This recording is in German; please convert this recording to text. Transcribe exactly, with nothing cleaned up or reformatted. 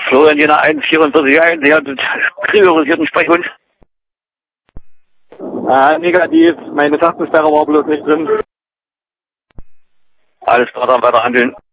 Florian Jena eins vierundvierzig eins, Sie haben priorisierten Sprechhund. Ah, negativ. Meine Tastensperre war bloß nicht drin. Alles klar, dann weiter handeln.